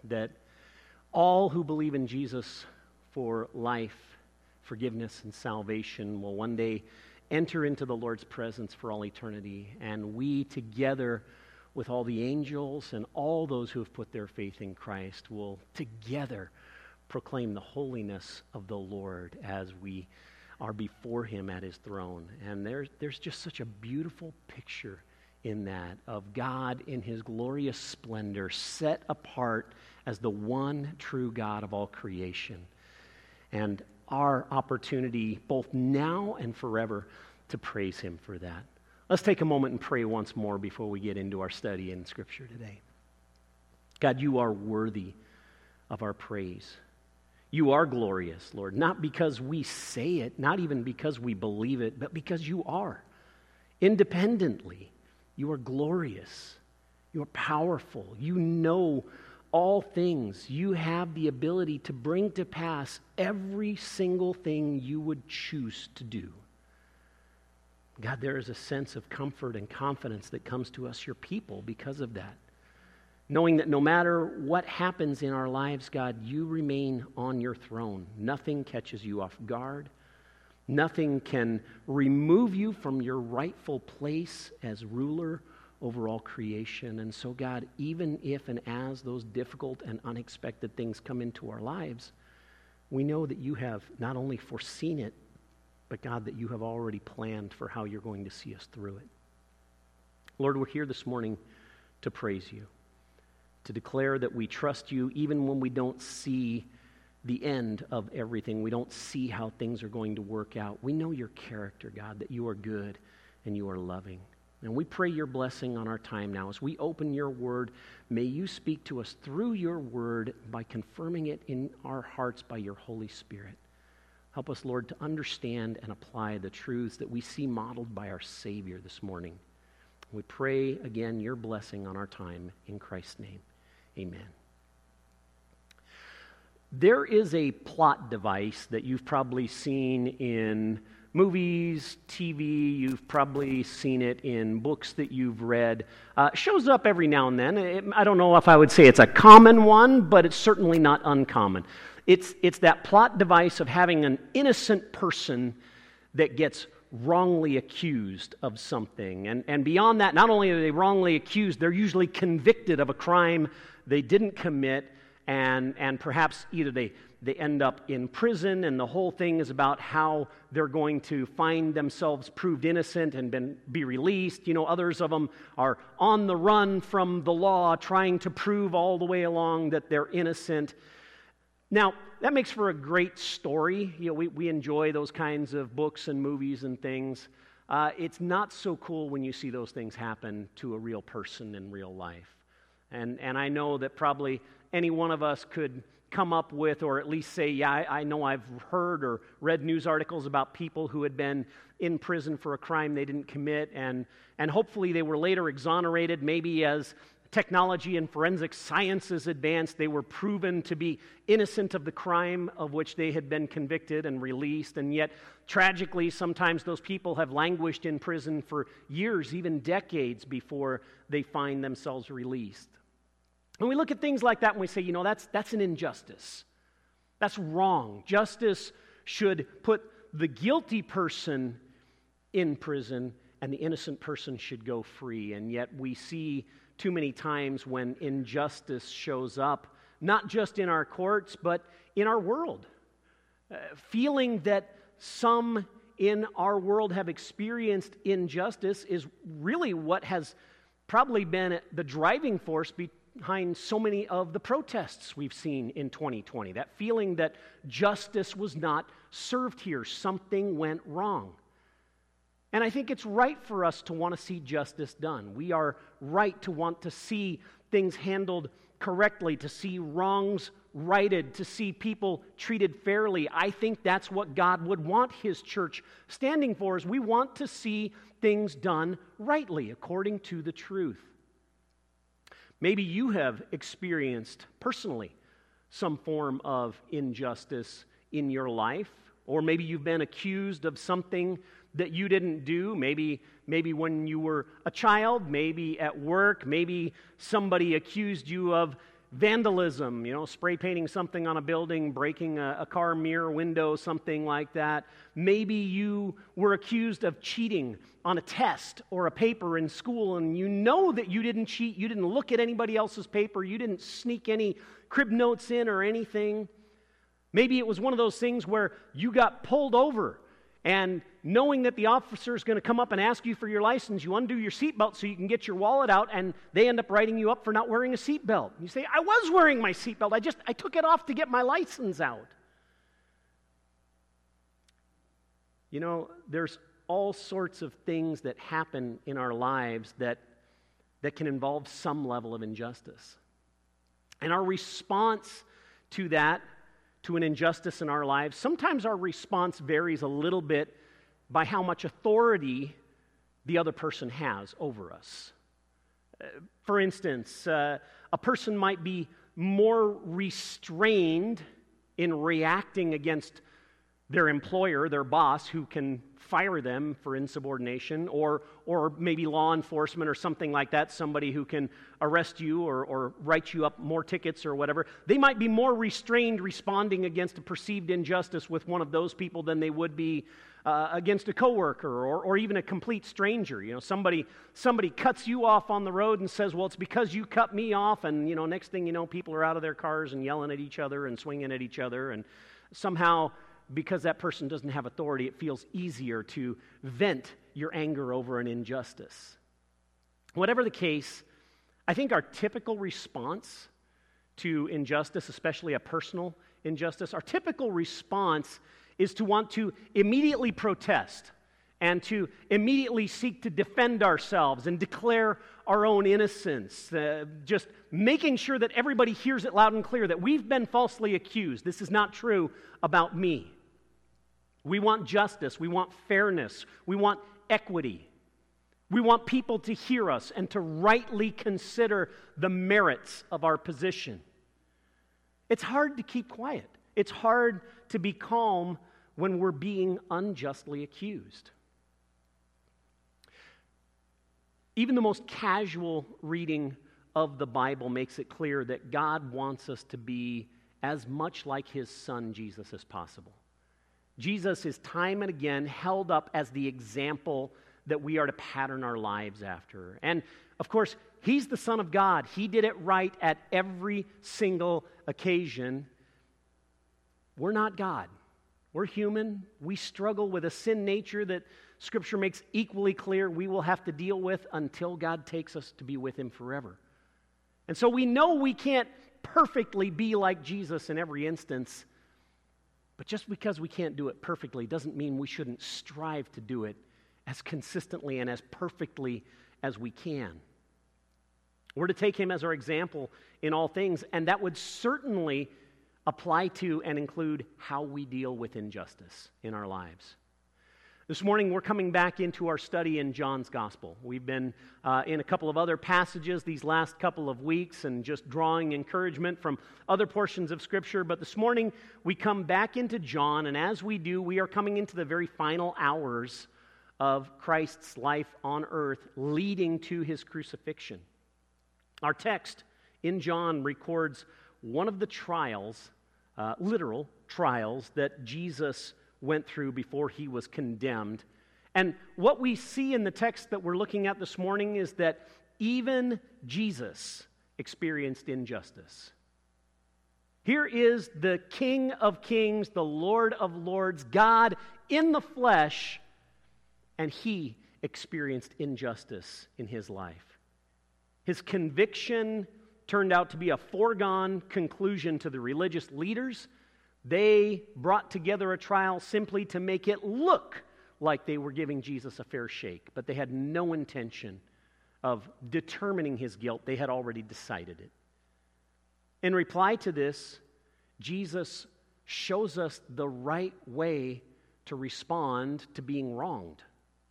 that all who believe in Jesus for life, forgiveness, and salvation will one day enter into the Lord's presence for all eternity. And we together with all the angels and all those who have put their faith in Christ will together proclaim the holiness of the Lord as we are before Him at His throne. And there's just such a beautiful picture in that of God in His glorious splendor, set apart as the one true God of all creation. And our opportunity both now and forever to praise Him for that. Let's take a moment and pray once more before we get into our study in Scripture today. God, You are worthy of our praise. You are glorious, Lord, not because we say it, not even because we believe it, but because You are. Independently, You are glorious. You are powerful. You know all things. You have the ability to bring to pass every single thing You would choose to do. God, there is a sense of comfort and confidence that comes to us, Your people, because of that. Knowing that no matter what happens in our lives, God, You remain on Your throne. Nothing catches You off guard. Nothing can remove You from Your rightful place as ruler over all creation. And so, God, even if and as those difficult and unexpected things come into our lives, we know that You have not only foreseen it, but God, that You have already planned for how You're going to see us through it. Lord, we're here this morning to praise You, to declare that we trust You even when we don't see the end of everything. We don't see how things are going to work out. We know Your character, God, that You are good and You are loving. And we pray Your blessing on our time now. As we open Your word, may You speak to us through Your word by confirming it in our hearts by Your Holy Spirit. Help us, Lord, to understand and apply the truths that we see modeled by our Savior this morning. We pray, again, Your blessing on our time in Christ's name. Amen. There is a plot device that you've probably seen in movies, TV, you've probably seen it in books that you've read. Shows up every now and then. I don't know if I would say it's a common one, but it's certainly not uncommon. It's that plot device of having an innocent person that gets wrongly accused of something. And beyond that, not only are they wrongly accused, they're usually convicted of a crime they didn't commit, and perhaps either they end up in prison, and the whole thing is about how they're going to find themselves proved innocent and be released. You know, others of them are on the run from the law, trying to prove all the way along that they're innocent. Now, that makes for a great story. You know, we enjoy those kinds of books and movies and things. It's not so cool when you see those things happen to a real person in real life. And I know that probably any one of us could come up with, or at least say, yeah, I know I've heard or read news articles about people who had been in prison for a crime they didn't commit, and hopefully they were later exonerated. Maybe as technology and forensic sciences advanced, they were proven to be innocent of the crime of which they had been convicted and released. And yet, tragically, sometimes those people have languished in prison for years, even decades, before they find themselves released. And we look at things like that and we say, you know, that's an injustice. That's wrong. Justice should put the guilty person in prison and the innocent person should go free. And yet we see too many times when injustice shows up, not just in our courts, but in our world. Feeling that some in our world have experienced injustice is really what has probably been the driving force behind so many of the protests we've seen in 2020. That feeling that justice was not served here, something went wrong. And I think it's right for us to want to see justice done. We are right to want to see things handled correctly, to see wrongs righted, to see people treated fairly. I think that's what God would want His church standing for, is we want to see things done rightly, according to the truth. Maybe you have experienced personally some form of injustice in your life, or maybe you've been accused of something that you didn't do, maybe when you were a child, maybe at work, maybe somebody accused you of vandalism, spray painting something on a building, breaking a car mirror window, something like that. Maybe you were accused of cheating on a test or a paper in school, and you know that you didn't cheat, you didn't look at anybody else's paper, you didn't sneak any crib notes in or anything. Maybe it was one of those things where you got pulled over, and knowing that the officer is going to come up and ask you for your license, you undo your seatbelt so you can get your wallet out, and they end up writing you up for not wearing a seatbelt. You say, I was wearing my seatbelt. I took it off to get my license out. There's all sorts of things that happen in our lives that can involve some level of injustice. And our response to that, to an injustice in our lives, sometimes our response varies a little bit by how much authority the other person has over us. For instance, a person might be more restrained in reacting against their employer, their boss, who can fire them for insubordination, or maybe law enforcement or something like that, somebody who can arrest you or write you up more tickets or whatever. They might be more restrained responding against a perceived injustice with one of those people than they would be against a coworker or even a complete stranger. Somebody cuts you off on the road and says, well, it's because you cut me off, and next thing you know, people are out of their cars and yelling at each other and swinging at each other, and somehow, because that person doesn't have authority, it feels easier to vent your anger over an injustice. Whatever the case, I think our typical response to injustice, especially a personal injustice, our typical response is to want to immediately protest and to immediately seek to defend ourselves and declare our own innocence, just making sure that everybody hears it loud and clear that we've been falsely accused. This is not true about me. We want justice. We want fairness. We want equity. We want people to hear us and to rightly consider the merits of our position. It's hard to keep quiet. It's hard to be calm when we're being unjustly accused. Even the most casual reading of the Bible makes it clear that God wants us to be as much like His Son, Jesus, as possible. Jesus is time and again held up as the example that we are to pattern our lives after. And, of course, He's the Son of God. He did it right at every single occasion. We're not God. We're human. We struggle with a sin nature that Scripture makes equally clear we will have to deal with until God takes us to be with Him forever. And so we know we can't perfectly be like Jesus in every instance, but just because we can't do it perfectly doesn't mean we shouldn't strive to do it as consistently and as perfectly as we can. We're to take Him as our example in all things, and that would certainly apply to and include how we deal with injustice in our lives. This morning, we're coming back into our study in John's Gospel. We've been in a couple of other passages these last couple of weeks and just drawing encouragement from other portions of Scripture. But this morning, we come back into John, and as we do, we are coming into the very final hours of Christ's life on earth, leading to His crucifixion. Our text in John records one of the trials, literal trials, that Jesus went through before He was condemned. And what we see in the text that we're looking at this morning is that even Jesus experienced injustice. Here is the King of Kings, the Lord of Lords, God in the flesh, and He experienced injustice in His life. His conviction turned out to be a foregone conclusion to the religious leaders. They brought together a trial simply to make it look like they were giving Jesus a fair shake, but they had no intention of determining His guilt. They had already decided it. In reply to this, Jesus shows us the right way to respond to being wronged.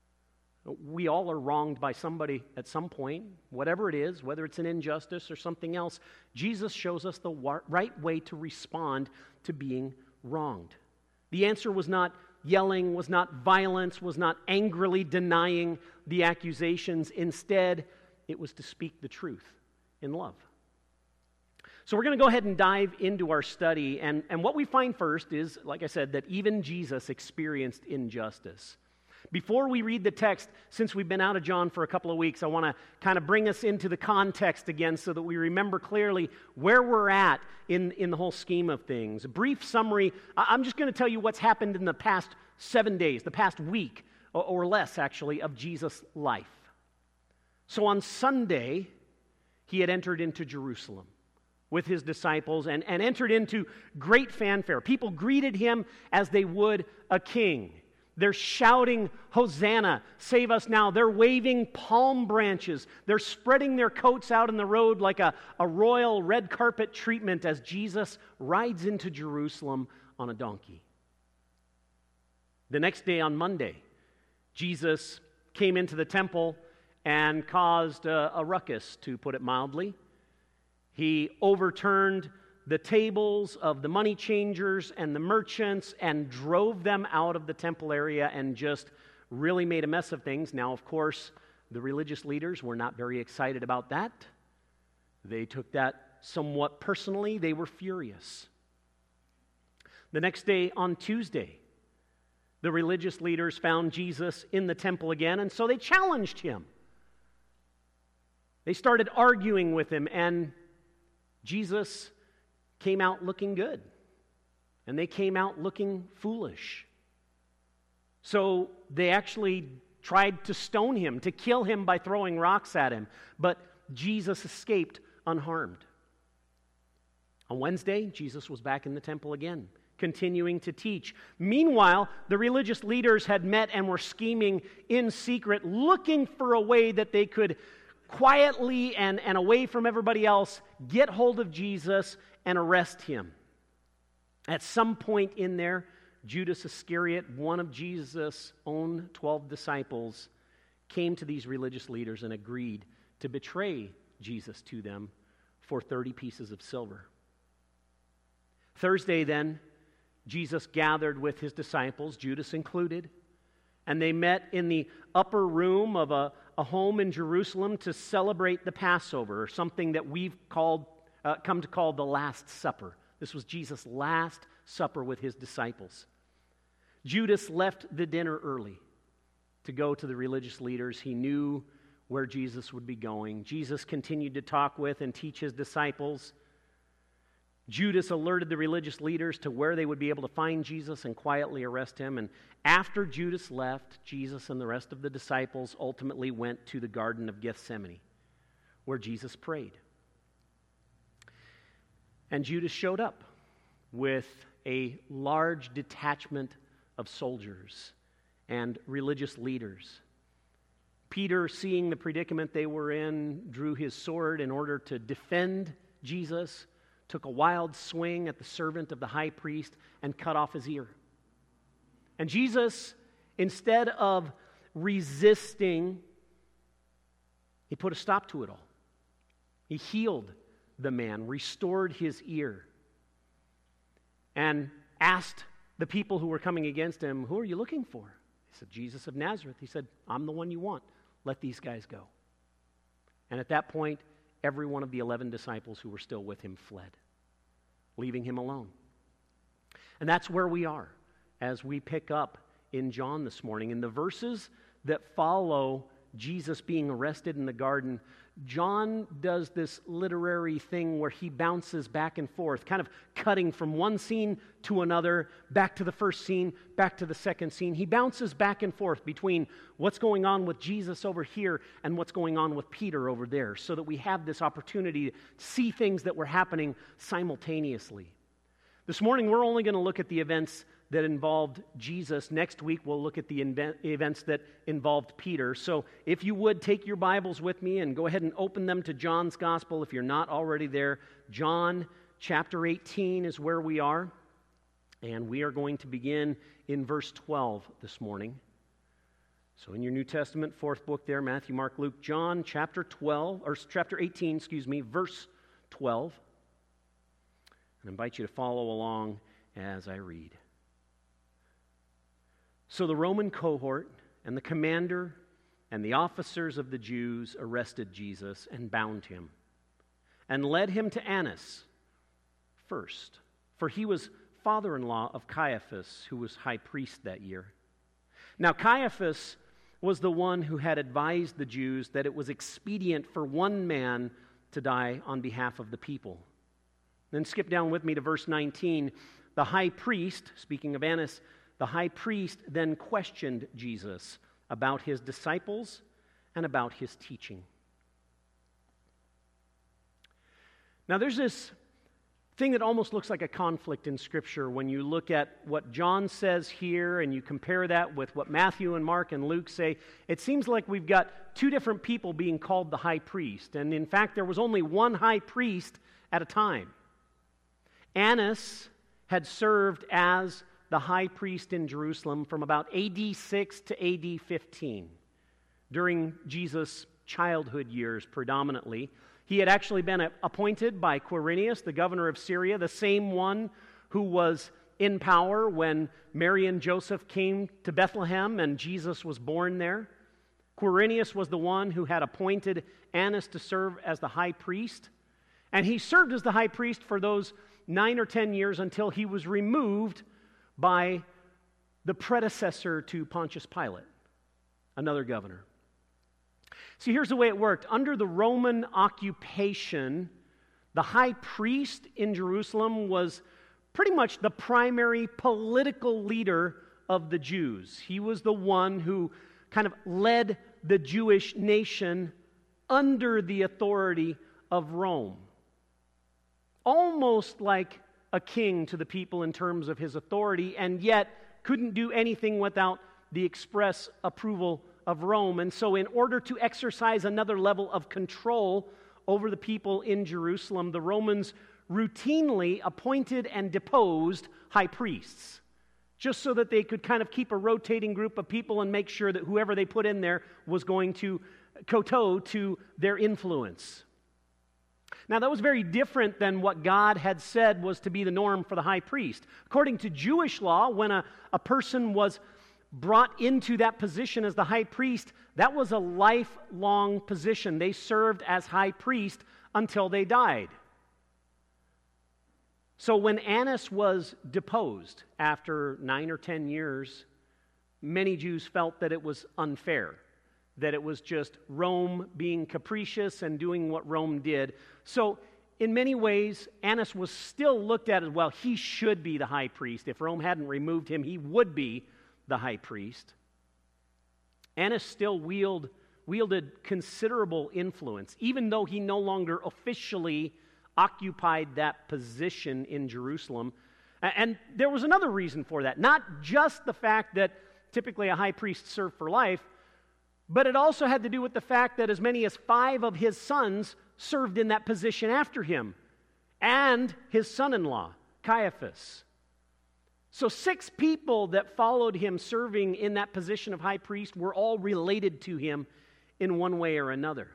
We all are wronged by somebody at some point, whatever it is, whether it's an injustice or something else. Jesus shows us the right way to respond to being wronged. The answer was not yelling, was not violence, was not angrily denying the accusations. Instead, it was to speak the truth in love. So we're going to go ahead and dive into our study, and what we find first is, like I said, that even Jesus experienced injustice. Before we read the text, since we've been out of John for a couple of weeks, I want to kind of bring us into the context again so that we remember clearly where we're at in the whole scheme of things. A brief summary, I'm just going to tell you what's happened in the past 7 days, the past week, or less actually, of Jesus' life. So on Sunday, he had entered into Jerusalem with his disciples and entered into great fanfare. People greeted him as they would a king. They're shouting, "Hosanna, save us now." They're waving palm branches. They're spreading their coats out in the road like a royal red carpet treatment as Jesus rides into Jerusalem on a donkey. The next day on Monday, Jesus came into the temple and caused a ruckus, to put it mildly. He overturned the tables of the money changers and the merchants and drove them out of the temple area and just really made a mess of things. Now, of course, the religious leaders were not very excited about that. They took that somewhat personally. They were furious. The next day, on Tuesday, the religious leaders found Jesus in the temple again, and so they challenged him. They started arguing with him, and Jesus came out looking good, and they came out looking foolish. So they actually tried to stone him, to kill him by throwing rocks at him, but Jesus escaped unharmed. On Wednesday, Jesus was back in the temple again, continuing to teach. Meanwhile, the religious leaders had met and were scheming in secret, looking for a way that they could quietly and away from everybody else get hold of Jesus and arrest him. At some point in there, Judas Iscariot, one of Jesus' own 12 disciples, came to these religious leaders and agreed to betray Jesus to them for 30 pieces of silver. Thursday then, Jesus gathered with his disciples, Judas included, and they met in the upper room of a home in Jerusalem to celebrate the Passover, or something that we've come to call the Last Supper. This was Jesus' last supper with his disciples. Judas left the dinner early to go to the religious leaders. He knew where Jesus would be going. Jesus continued to talk with and teach his disciples. Judas alerted the religious leaders to where they would be able to find Jesus and quietly arrest him. And after Judas left, Jesus and the rest of the disciples ultimately went to the Garden of Gethsemane, where Jesus prayed. And Judas showed up with a large detachment of soldiers and religious leaders. Peter, seeing the predicament they were in, drew his sword in order to defend Jesus, took a wild swing at the servant of the high priest and cut off his ear. And Jesus, instead of resisting, he put a stop to it all. He healed the man, restored his ear, and asked the people who were coming against him, "Who are you looking for?" He said, "Jesus of Nazareth." He said, "I'm the one you want. Let these guys go." And at that point, every one of the 11 disciples who were still with him fled, leaving him alone. And that's where we are as we pick up in John this morning. In the verses that follow Jesus being arrested in the garden, John does this literary thing where he bounces back and forth, kind of cutting from one scene to another, back to the first scene, back to the second scene. He bounces back and forth between what's going on with Jesus over here and what's going on with Peter over there, so that we have this opportunity to see things that were happening simultaneously. This morning, we're only going to look at the events that involved Jesus. Next week, we'll look at the events that involved Peter. So if you would, take your Bibles with me and go ahead and open them to John's Gospel if you're not already there. John chapter 18 is where we are. And we are going to begin in verse 12 this morning. So in your New Testament, fourth book there, Matthew, Mark, Luke, John, chapter 18, verse 12. And I invite you to follow along as I read. So the Roman cohort and the commander and the officers of the Jews arrested Jesus and bound him and led him to Annas, first, for he was father-in-law of Caiaphas, who was high priest that year. Now Caiaphas was the one who had advised the Jews that it was expedient for one man to die on behalf of the people. Then skip down with me to verse 19. The high priest, speaking of Annas, the high priest then questioned Jesus about his disciples and about his teaching. Now there's this thing that almost looks like a conflict in Scripture when you look at what John says here and you compare that with what Matthew and Mark and Luke say. It seems like we've got two different people being called the high priest. And in fact, there was only one high priest at a time. Annas had served as the high priest in Jerusalem from about AD 6 to AD 15, during Jesus' childhood years predominantly. He had actually been appointed by Quirinius, the governor of Syria, the same one who was in power when Mary and Joseph came to Bethlehem and Jesus was born there. Quirinius was the one who had appointed Annas to serve as the high priest. And he served as the high priest for those 9 or 10 years until he was removed by the predecessor to Pontius Pilate, another governor. See, here's the way it worked. Under the Roman occupation, the high priest in Jerusalem was pretty much the primary political leader of the Jews. He was the one who kind of led the Jewish nation under the authority of Rome. Almost like a king to the people in terms of his authority, and yet couldn't do anything without the express approval of Rome. And so in order to exercise another level of control over the people in Jerusalem, the Romans routinely appointed and deposed high priests, just so that they could kind of keep a rotating group of people and make sure that whoever they put in there was going to kowtow to their influence. Now, that was very different than what God had said was to be the norm for the high priest. According to Jewish law, when a person was brought into that position as the high priest, that was a lifelong position. They served as high priest until they died. So when Annas was deposed after 9 or 10 years, many Jews felt that it was unfair, that it was just Rome being capricious and doing what Rome did. So in many ways, Annas was still looked at as, well, he should be the high priest. If Rome hadn't removed him, he would be the high priest. Annas still wielded considerable influence, even though he no longer officially occupied that position in Jerusalem. And there was another reason for that. Not just the fact that typically a high priest served for life, but it also had to do with the fact that as many as 5 of his sons served in that position after him, and his son-in-law, Caiaphas. So 6 people that followed him serving in that position of high priest were all related to him in one way or another.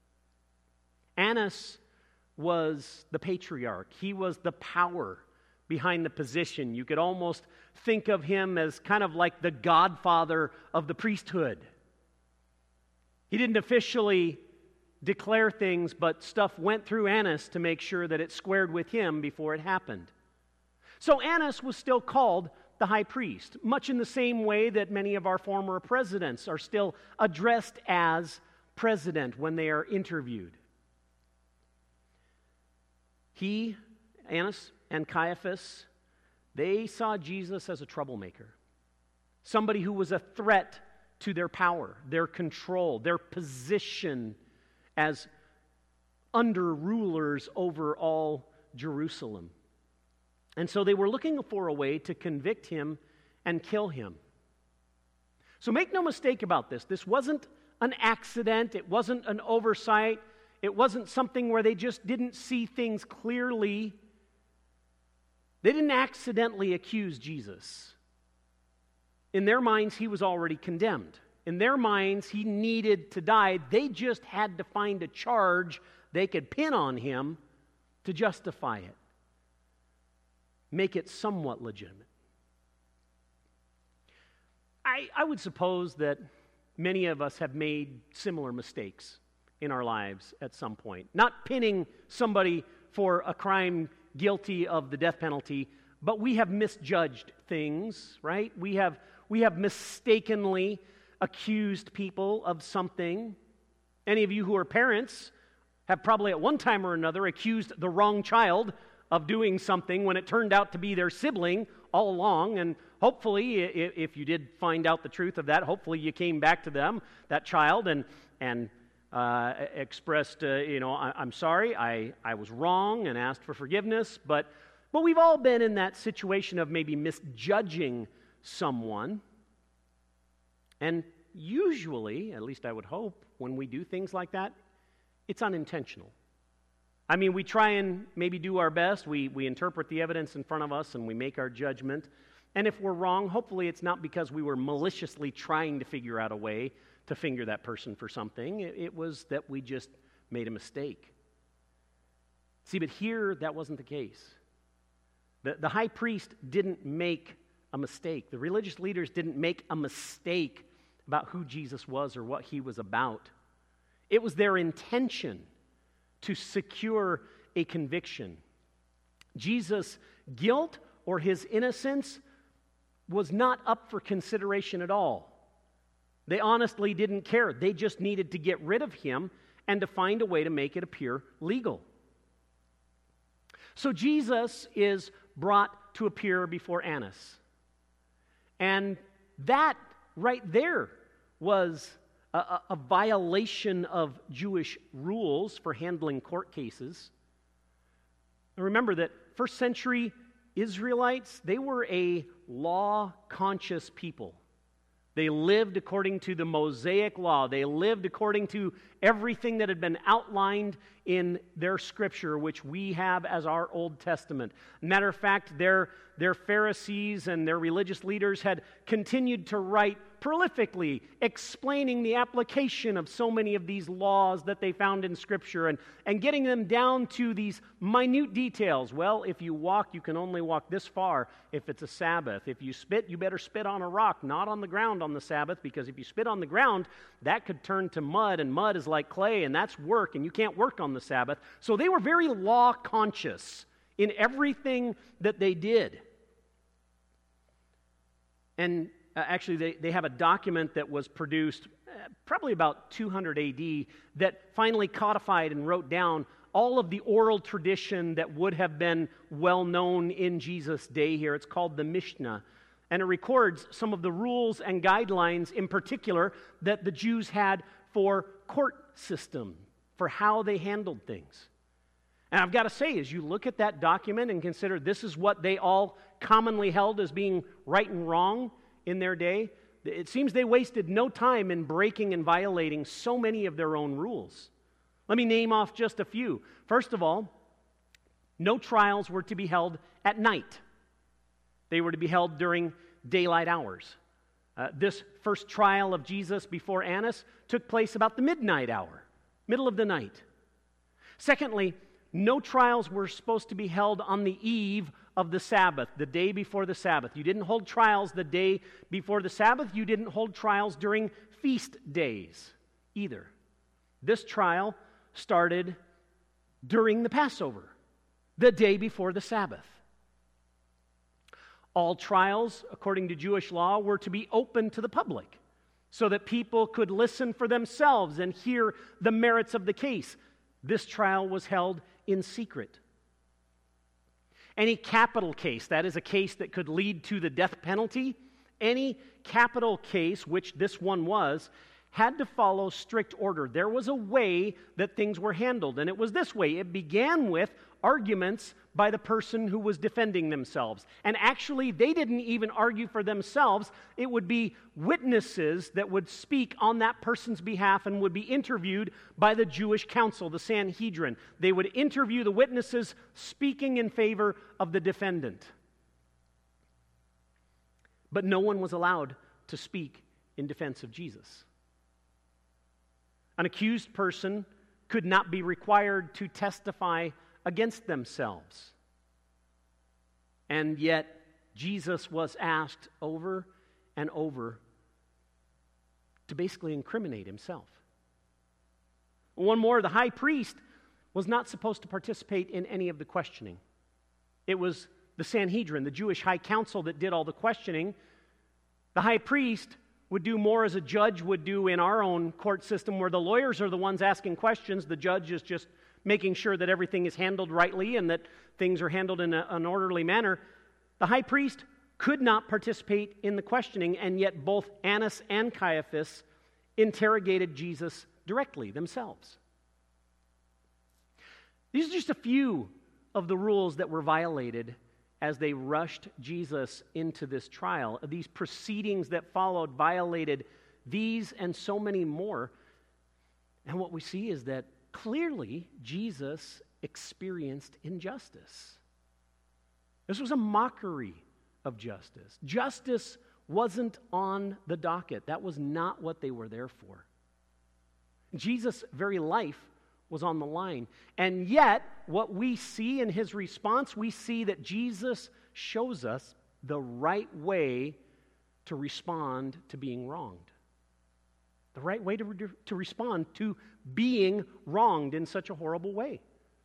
Annas was the patriarch. He was the power behind the position. You could almost think of him as kind of like the godfather of the priesthood. He didn't officially declare things, but stuff went through Annas to make sure that it squared with him before it happened. So Annas was still called the high priest, much in the same way that many of our former presidents are still addressed as president when they are interviewed. He, Annas, and Caiaphas, they saw Jesus as a troublemaker, somebody who was a threat to their power, their control, their position as under rulers over all Jerusalem. And so they were looking for a way to convict him and kill him. So make no mistake about this. This wasn't an accident. It wasn't an oversight. It wasn't something where they just didn't see things clearly. They didn't accidentally accuse Jesus. In their minds, he was already condemned. In their minds, he needed to die. They just had to find a charge they could pin on him to justify it, make it somewhat legitimate. I would suppose that many of us have made similar mistakes in our lives at some point. Not pinning somebody for a crime guilty of the death penalty, but we have misjudged things, right? We have mistakenly accused people of something. Any of you who are parents have probably at one time or another accused the wrong child of doing something when it turned out to be their sibling all along. And hopefully, if you did find out the truth of that, hopefully you came back to them, that child, and expressed, I'm sorry, I was wrong, and asked for forgiveness. But we've all been in that situation of maybe misjudging someone. And usually, at least I would hope, when we do things like that, it's unintentional. I mean, we try and maybe do our best. We interpret the evidence in front of us and we make our judgment. And if we're wrong, hopefully it's not because we were maliciously trying to figure out a way to finger that person for something. It was that we just made a mistake. See, but here that wasn't the case. The high priest didn't make a mistake. The religious leaders didn't make a mistake about who Jesus was or what he was about. It was their intention to secure a conviction. Jesus' guilt or his innocence was not up for consideration at all. They honestly didn't care. They just needed to get rid of him and to find a way to make it appear legal. So Jesus is brought to appear before Annas. And that right there was a violation of Jewish rules for handling court cases. And remember that first century Israelites, they were a law-conscious people. They lived according to the Mosaic law. They lived according to everything that had been outlined in their scripture, which we have as our Old Testament. Matter of fact, their Pharisees and their religious leaders had continued to write prolifically, explaining the application of so many of these laws that they found in Scripture and getting them down to these minute details. Well, if you walk, you can only walk this far if it's a Sabbath. If you spit, you better spit on a rock, not on the ground on the Sabbath, because if you spit on the ground, that could turn to mud, and mud is like clay, and that's work, and you can't work on the Sabbath. So they were very law-conscious in everything that they did. And actually, they have a document that was produced probably about 200 AD that finally codified and wrote down all of the oral tradition that would have been well known in Jesus' day here. It's called the Mishnah. And it records some of the rules and guidelines in particular that the Jews had for court system, for how they handled things. And I've got to say, as you look at that document and consider this is what they all commonly held as being right and wrong in their day, it seems they wasted no time in breaking and violating so many of their own rules. Let me name off just a few. First of all, no trials were to be held at night. They were to be held during daylight hours. This first trial of Jesus before Annas took place about the midnight hour, middle of the night. Secondly, no trials were supposed to be held on the eve of the Sabbath, the day before the Sabbath. You didn't hold trials the day before the Sabbath. You didn't hold trials during feast days either. This trial started during the Passover, the day before the Sabbath. All trials, according to Jewish law, were to be open to the public so that people could listen for themselves and hear the merits of the case. This trial was held in secret. Any capital case, that is a case that could lead to the death penalty, any capital case, which this one was, had to follow strict order. There was a way that things were handled, and it was this way. It began with arguments by the person who was defending themselves. And actually, they didn't even argue for themselves. It would be witnesses that would speak on that person's behalf and would be interviewed by the Jewish council, the Sanhedrin. They would interview the witnesses speaking in favor of the defendant. But no one was allowed to speak in defense of Jesus. An accused person could not be required to testify against themselves. And yet, Jesus was asked over and over to basically incriminate himself. One more, the high priest was not supposed to participate in any of the questioning. It was the Sanhedrin, the Jewish high council, that did all the questioning. The high priest would do more as a judge would do in our own court system, where the lawyers are the ones asking questions. The judge is just making sure that everything is handled rightly and that things are handled in an orderly manner. The high priest could not participate in the questioning, and yet both Annas and Caiaphas interrogated Jesus directly themselves. These are just a few of the rules that were violated as they rushed Jesus into this trial. These proceedings that followed violated these and so many more. And what we see is that clearly Jesus experienced injustice. This was a mockery of justice. Justice wasn't on the docket. That was not what they were there for. Jesus' very life was on the line. And yet, what we see in his response, we see that Jesus shows us the right way to respond to being wronged. The right way to respond to being wronged in such a horrible way.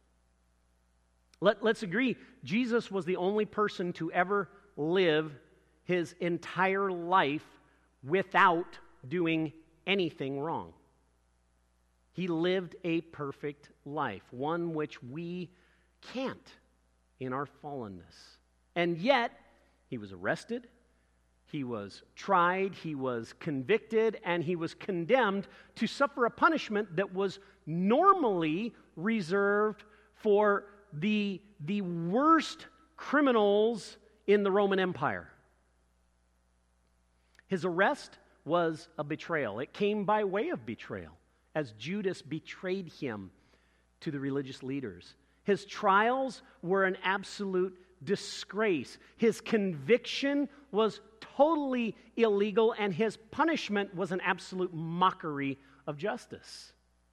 Let's agree, Jesus was the only person to ever live his entire life without doing anything wrong. He lived a perfect life, one which we can't in our fallenness. And yet, he was arrested, he was tried, he was convicted, and he was condemned to suffer a punishment that was normally reserved for the worst criminals in the Roman Empire. His arrest was a betrayal. It came by way of betrayal, as Judas betrayed him to the religious leaders. His trials were an absolute disgrace. His conviction was totally illegal, and his punishment was an absolute mockery of justice.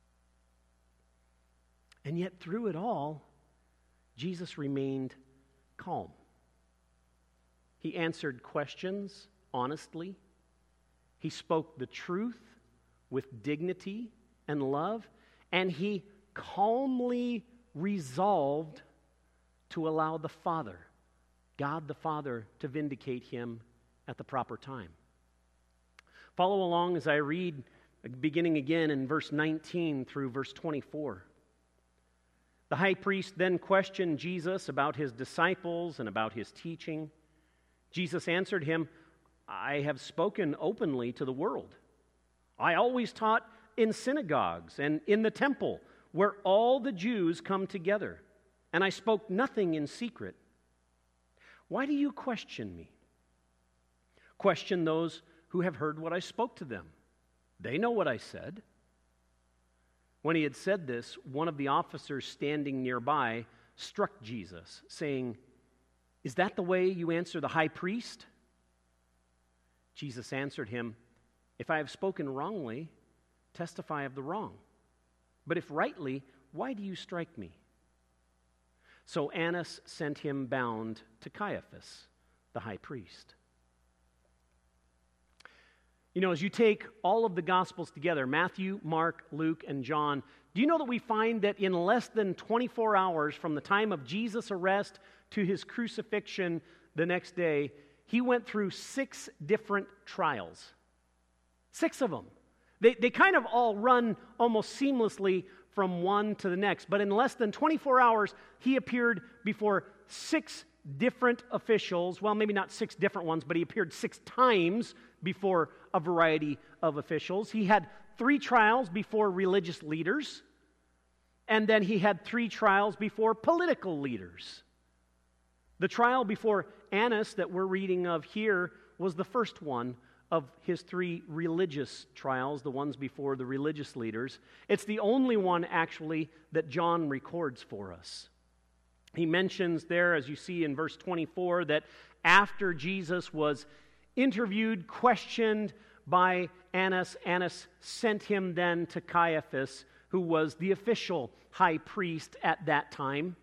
And yet, through it all, Jesus remained calm. He answered questions honestly. He spoke the truth with dignity and love, and he calmly resolved to allow the Father, God the Father, to vindicate him at the proper time. Follow along as I read, beginning again in verse 19 through verse 24. The high priest then questioned Jesus about his disciples and about his teaching. Jesus answered him, "I have spoken openly to the world. I always taught in synagogues and in the temple, where all the Jews come together, and I spoke nothing in secret. Why do you question me? Question those who have heard what I spoke to them. They know what I said." When he had said this, one of the officers standing nearby struck Jesus, saying, "Is that the way you answer the high priest?" Jesus answered him, "If I have spoken wrongly, testify of the wrong. But if rightly, why do you strike me?" So Annas sent him bound to Caiaphas, the high priest. You know, as you take all of the Gospels together, Matthew, Mark, Luke, and John, do you know that we find that in less than 24 hours from the time of Jesus' arrest to his crucifixion the next day, he went through 6 different trials. 6 of them. They kind of all run almost seamlessly from one to the next. But in less than 24 hours, he appeared before 6 different officials. Well, maybe not 6 different ones, but he appeared 6 times before a variety of officials. He had 3 trials before religious leaders, and then he had 3 trials before political leaders. The trial before Annas that we're reading of here was the first one of his 3 religious trials, the ones before the religious leaders. It's the only one, actually, that John records for us. He mentions there, as you see in verse 24, that after Jesus was interviewed, questioned by Annas, Annas sent him then to Caiaphas, who was the official high priest at that time.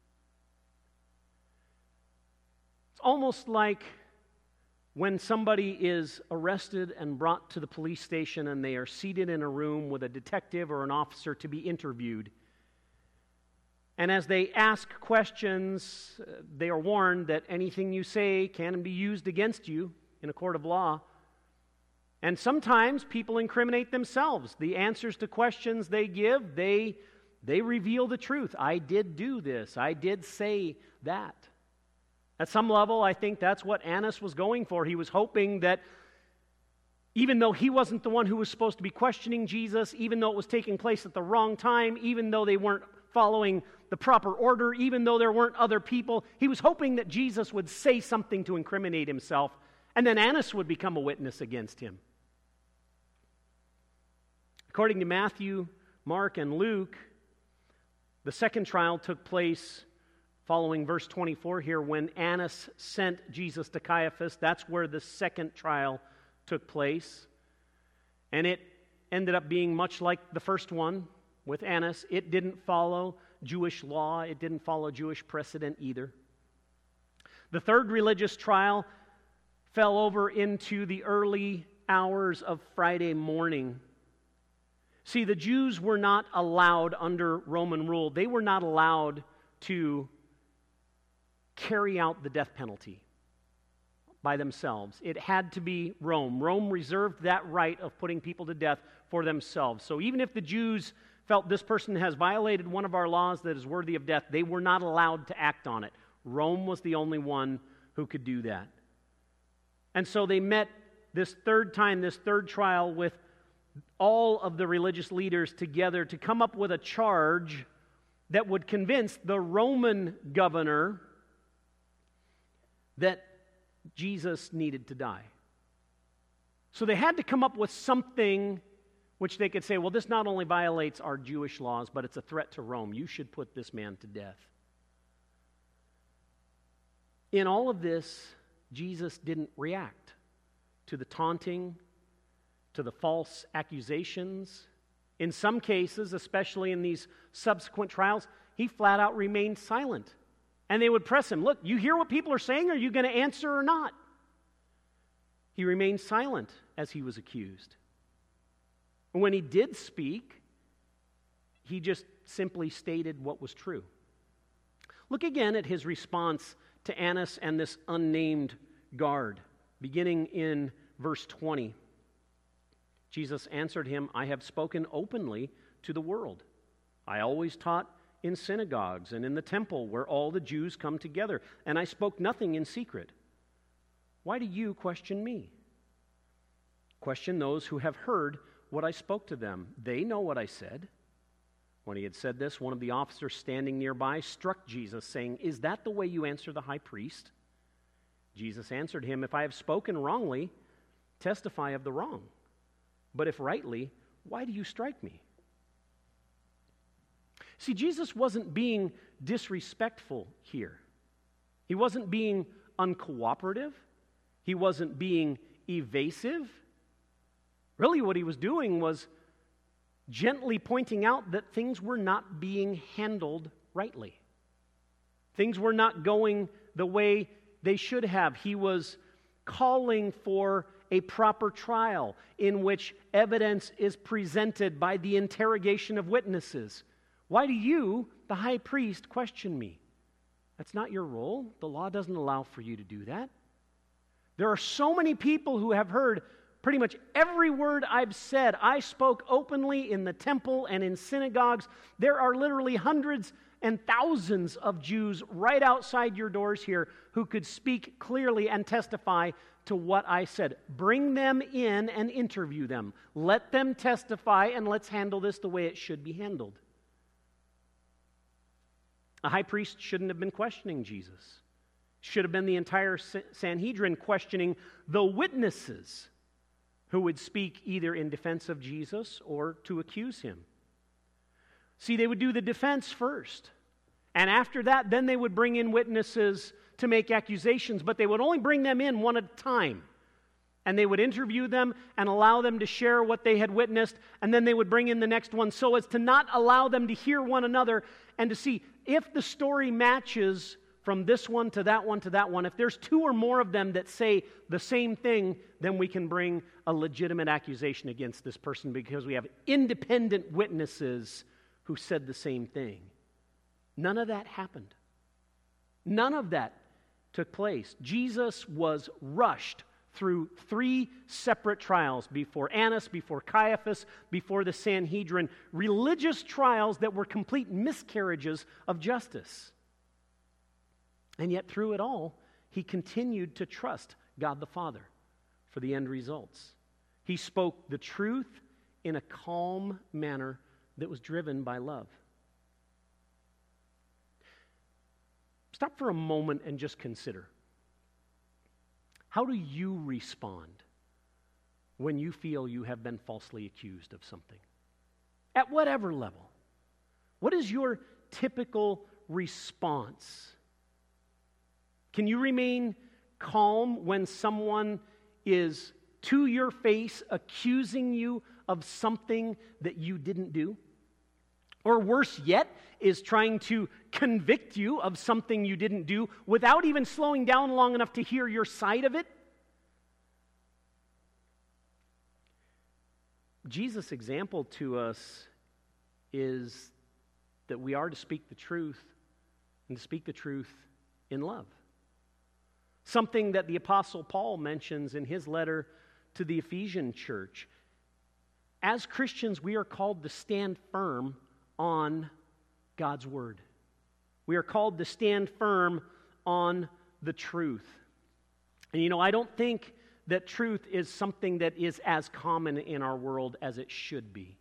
It's almost like when somebody is arrested and brought to the police station and they are seated in a room with a detective or an officer to be interviewed. And as they ask questions, they are warned that anything you say can be used against you in a court of law. And sometimes people incriminate themselves. The answers to questions they give, they reveal the truth. I did do this. I did say that. At some level, I think that's what Annas was going for. He was hoping that even though he wasn't the one who was supposed to be questioning Jesus, even though it was taking place at the wrong time, even though they weren't following the proper order, even though there weren't other people, he was hoping that Jesus would say something to incriminate himself, and then Annas would become a witness against him. According to Matthew, Mark, and Luke, the second trial took place following verse 24 here when Annas sent Jesus to Caiaphas. That's where the second trial took place. And it ended up being much like the first one with Annas. It didn't follow Jewish law. It didn't follow Jewish precedent either. The third religious trial fell over into the early hours of Friday morning. See, the Jews were not allowed under Roman rule. They were not allowed to carry out the death penalty by themselves. It had to be Rome. Rome reserved that right of putting people to death for themselves. So even if the Jews felt this person has violated one of our laws that is worthy of death, they were not allowed to act on it. Rome was the only one who could do that. And so they met this third trial with all of the religious leaders together to come up with a charge that would convince the Roman governor that Jesus needed to die. So they had to come up with something which they could say, well, this not only violates our Jewish laws, but it's a threat to Rome. You should put this man to death. In all of this, Jesus didn't react to the taunting, to the false accusations. In some cases, especially in these subsequent trials, he flat out remained silent. And they would press him, look, you hear what people are saying? Are you going to answer or not? He remained silent as he was accused. And when he did speak, he just simply stated what was true. Look again at his response to Annas and this unnamed guard, beginning in verse 20. Jesus answered him, I have spoken openly to the world. I always taught in synagogues and in the temple where all the Jews come together, and I spoke nothing in secret. Why do you question me? Question those who have heard what I spoke to them. They know what I said. When he had said this, one of the officers standing nearby struck Jesus, saying, Is that the way you answer the high priest? Jesus answered him, If I have spoken wrongly, testify of the wrong. But if rightly, why do you strike me? See, Jesus wasn't being disrespectful here. He wasn't being uncooperative. He wasn't being evasive. Really, what he was doing was gently pointing out that things were not being handled rightly. Things were not going the way they should have. He was calling for a proper trial in which evidence is presented by the interrogation of witnesses. Why do you, the high priest, question me? That's not your role. The law doesn't allow for you to do that. There are so many people who have heard pretty much every word I've said. I spoke openly in the temple and in synagogues. There are literally hundreds and thousands of Jews right outside your doors here who could speak clearly and testify to what I said. Bring them in and interview them. Let them testify, and let's handle this the way it should be handled. A high priest shouldn't have been questioning Jesus. Should have been the entire Sanhedrin questioning the witnesses who would speak either in defense of Jesus or to accuse him. See, they would do the defense first. And after that, then they would bring in witnesses to make accusations, but they would only bring them in one at a time. And they would interview them and allow them to share what they had witnessed, and then they would bring in the next one so as to not allow them to hear one another and to see if the story matches from this one to that one to that one. If there's two or more of them that say the same thing, then we can bring a legitimate accusation against this person because we have independent witnesses who said the same thing. None of that happened. None of that took place. Jesus was rushed through 3 separate trials before Annas, before Caiaphas, before the Sanhedrin, religious trials that were complete miscarriages of justice. And yet through it all, he continued to trust God the Father for the end results. He spoke the truth in a calm manner that was driven by love. Stop for a moment and just consider. How do you respond when you feel you have been falsely accused of something? At whatever level. What is your typical response? Can you remain calm when someone is to your face accusing you of something that you didn't do? Or worse yet, is trying to convict you of something you didn't do without even slowing down long enough to hear your side of it? Jesus' example to us is that we are to speak the truth, and to speak the truth in love. Something that the Apostle Paul mentions in his letter to the Ephesian church. As Christians, we are called to stand firm on God's Word. We are called to stand firm on the truth. And I don't think that truth is something that is as common in our world as it should be.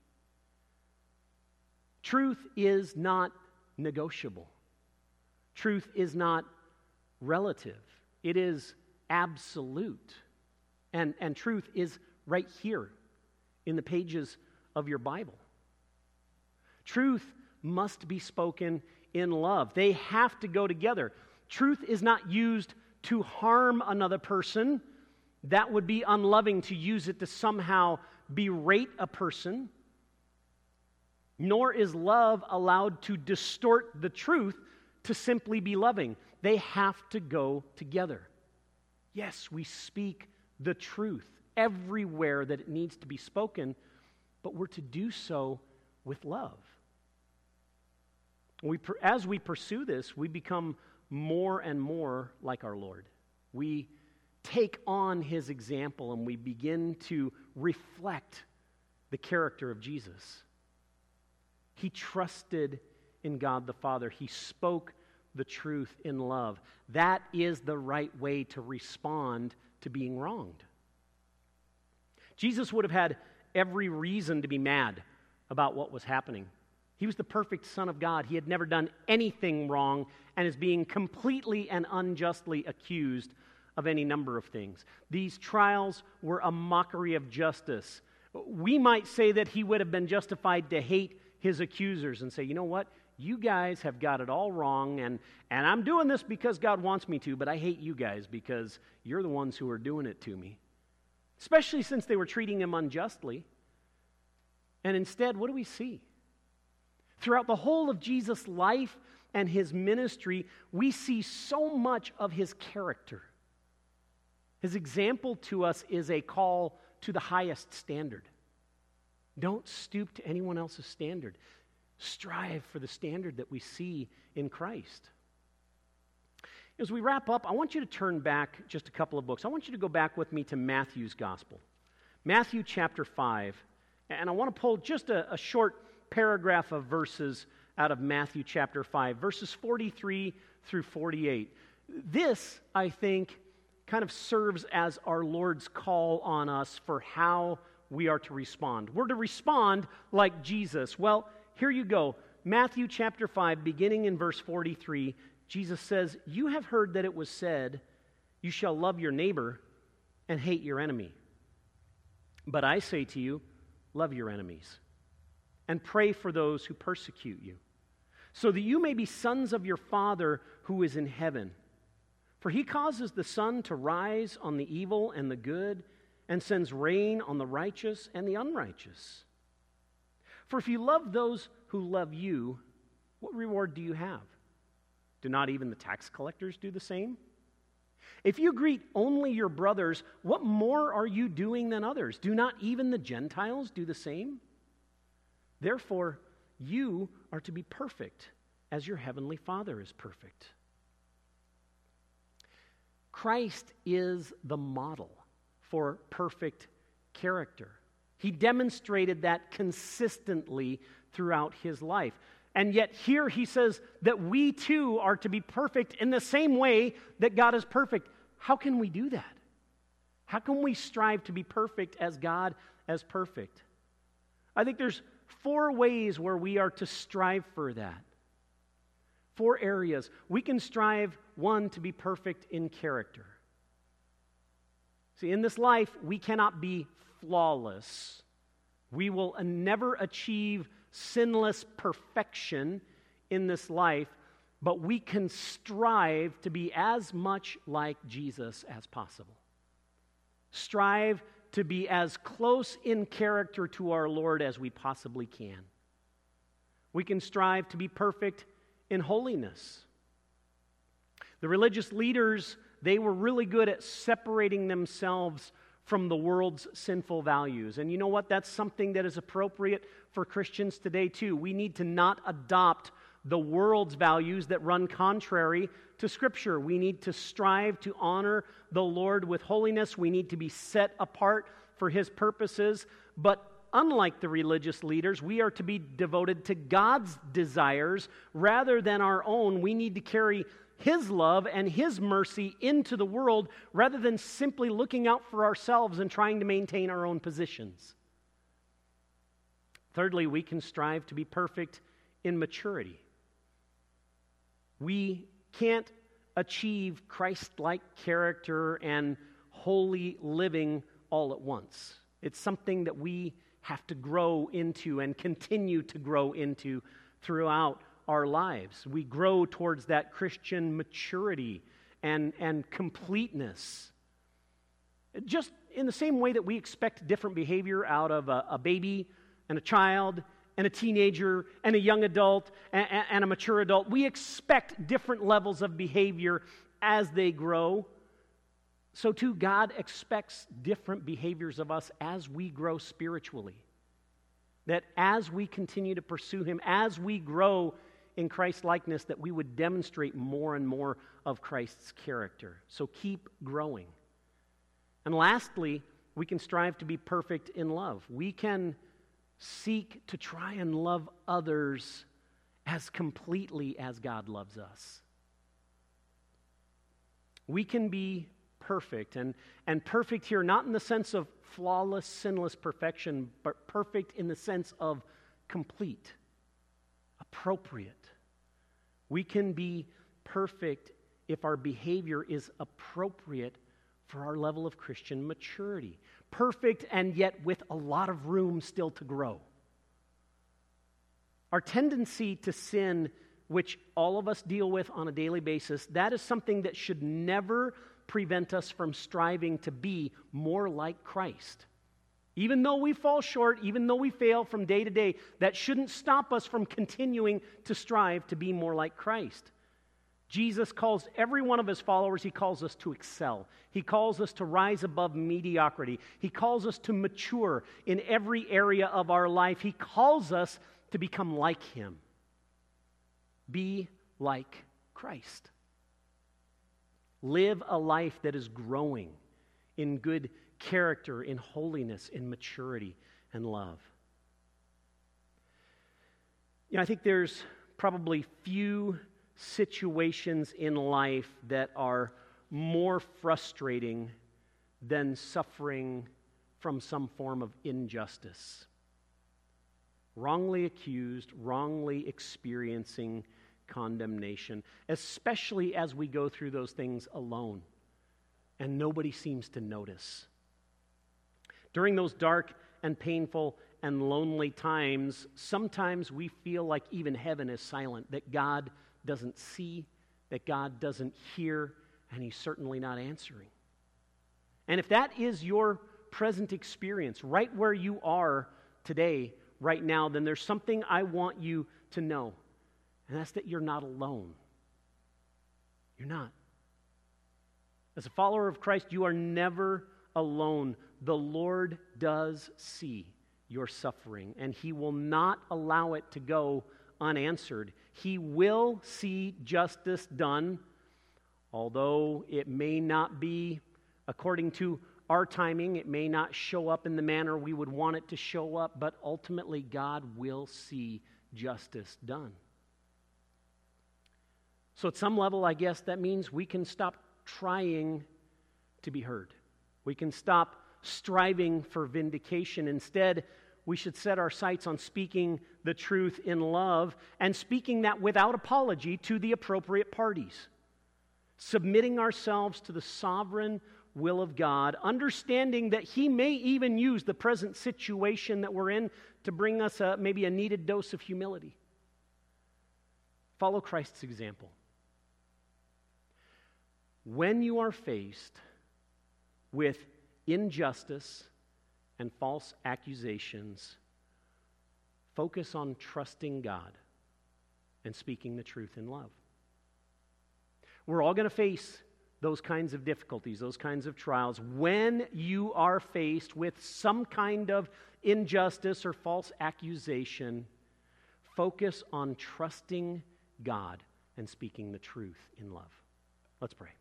Truth is not negotiable. Truth is not relative. It is absolute. And truth is right here in the pages of your Bible. Truth must be spoken in love. They have to go together. Truth is not used to harm another person. That would be unloving to use it to somehow berate a person. Nor is love allowed to distort the truth to simply be loving. They have to go together. Yes, we speak the truth everywhere that it needs to be spoken, but we're to do so with love. As we pursue this, we become more and more like our Lord. We take on His example and we begin to reflect the character of Jesus. He trusted in God the Father. He spoke the truth in love. That is the right way to respond to being wronged. Jesus would have had every reason to be mad about what was happening. He was the perfect Son of God. He had never done anything wrong and is being completely and unjustly accused of any number of things. These trials were a mockery of justice. We might say that he would have been justified to hate his accusers and say, you know what? You guys have got it all wrong, and I'm doing this because God wants me to, but I hate you guys because you're the ones who are doing it to me. Especially since they were treating him unjustly. And instead, what do we see? Throughout the whole of Jesus' life and his ministry, we see so much of his character. His example to us is a call to the highest standard. Don't stoop to anyone else's standard. Strive for the standard that we see in Christ. As we wrap up, I want you to turn back just a couple of books. I want you to go back with me to Matthew's Gospel. Matthew chapter 5. And I want to pull just a short paragraph of verses out of Matthew chapter 5, verses 43 through 48. This, I think, kind of serves as our Lord's call on us for how we are to respond. We're to respond like Jesus. Well, here you go. Matthew chapter 5, beginning in verse 43, Jesus says, "You have heard that it was said, 'You shall love your neighbor and hate your enemy.' But I say to you, love your enemies and pray for those who persecute you, so that you may be sons of your Father who is in heaven. For he causes the sun to rise on the evil and the good, and sends rain on the righteous and the unrighteous. For if you love those who love you, what reward do you have? Do not even the tax collectors do the same? If you greet only your brothers, what more are you doing than others? Do not even the Gentiles do the same? Therefore, you are to be perfect, as your heavenly Father is perfect. Christ is the model for perfect character. He demonstrated that consistently throughout his life. And yet here he says that we too are to be perfect in the same way that God is perfect. How can we do that? How can we strive to be perfect as God is perfect? I think there's 4 ways where we are to strive for that. 4 areas. We can strive, 1, to be perfect in character. See, in this life, we cannot be flawless. We will never achieve sinless perfection in this life, but we can strive to be as much like Jesus as possible. Strive to be as close in character to our Lord as we possibly can. We can strive to be perfect in holiness. The religious leaders, they were really good at separating themselves from the world's sinful values. And you know what? That's something that is appropriate for Christians today too. We need to not adopt the world's values that run contrary to Scripture. We need to strive to honor the Lord with holiness. We need to be set apart for His purposes. But unlike the religious leaders, we are to be devoted to God's desires rather than our own. We need to carry His love and His mercy into the world rather than simply looking out for ourselves and trying to maintain our own positions. Thirdly, we can strive to be perfect in maturity. We can't achieve Christ-like character and holy living all at once. It's something that we have to grow into and continue to grow into throughout our lives. We grow towards that Christian maturity and completeness. Just in the same way that we expect different behavior out of a baby and a child and a teenager and a young adult and a mature adult, we expect different levels of behavior as they grow. So too, God expects different behaviors of us as we grow spiritually. That as we continue to pursue Him, as we grow in Christ's likeness, that we would demonstrate more and more of Christ's character. So keep growing. And lastly, we can strive to be perfect in love. We can seek to try and love others as completely as God loves us. We can be perfect, and perfect here not in the sense of flawless, sinless perfection, but perfect in the sense of complete, appropriate. We can be perfect if our behavior is appropriate for our level of Christian maturity. Perfect and yet with a lot of room still to grow. Our tendency to sin, which all of us deal with on a daily basis, that is something that should never prevent us from striving to be more like Christ. Even though we fall short, even though we fail from day to day, that shouldn't stop us from continuing to strive to be more like Christ. Jesus calls every one of His followers, He calls us to excel. He calls us to rise above mediocrity. He calls us to mature in every area of our life. He calls us to become like Him. Be like Christ. Live a life that is growing in good character, in holiness, in maturity, and love. You know, I think there's probably few situations in life that are more frustrating than suffering from some form of injustice. Wrongly accused, wrongly experiencing condemnation, especially as we go through those things alone and nobody seems to notice. During those dark and painful and lonely times, sometimes we feel like even heaven is silent, that God doesn't see, that God doesn't hear, and He's certainly not answering. And if that is your present experience, right where you are today, right now, then there's something I want you to know, and that's that you're not alone. You're not. As a follower of Christ, you are never alone. The Lord does see your suffering, and He will not allow it to go unanswered. He will see justice done, although it may not be according to our timing. It may not show up in the manner we would want it to show up, but ultimately God will see justice done. So at some level, I guess that means we can stop trying to be heard. We can stop striving for vindication. Instead, we should set our sights on speaking the truth in love and speaking that without apology to the appropriate parties. Submitting ourselves to the sovereign will of God, understanding that He may even use the present situation that we're in to bring us maybe a needed dose of humility. Follow Christ's example. When you are faced with injustice and false accusations, focus on trusting God and speaking the truth in love. We're all going to face those kinds of difficulties, those kinds of trials. When you are faced with some kind of injustice or false accusation, focus on trusting God and speaking the truth in love. Let's pray.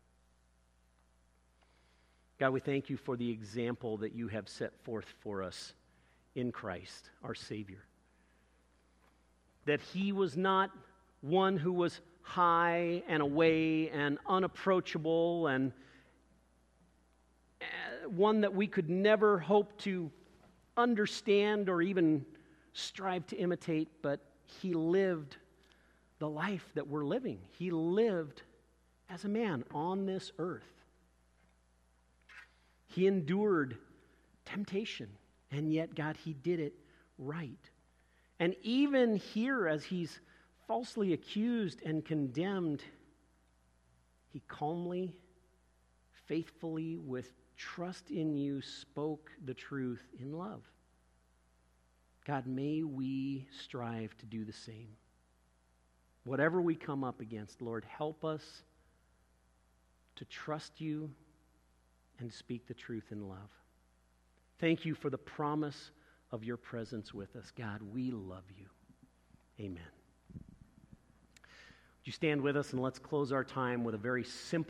God, we thank you for the example that you have set forth for us in Christ, our Savior. That He was not one who was high and away and unapproachable and one that we could never hope to understand or even strive to imitate, but He lived the life that we're living. He lived as a man on this earth. He endured temptation, and yet, God, He did it right. And even here, as He's falsely accused and condemned, He calmly, faithfully, with trust in you, spoke the truth in love. God, may we strive to do the same. Whatever we come up against, Lord, help us to trust you and speak the truth in love. Thank you for the promise of your presence with us. God, we love you. Amen. Would you stand with us and let's close our time with a very simple